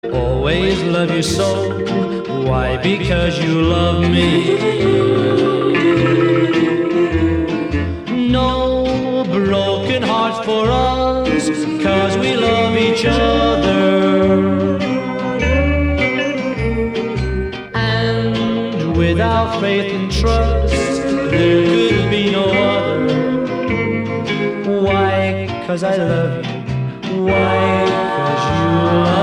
Always love you so. Why? Because you love me. No broken hearts for us, 'cause we love each other. And without faith and trust, there could be no other. Why? 'Cause I love you. Why? 'Cause you love me.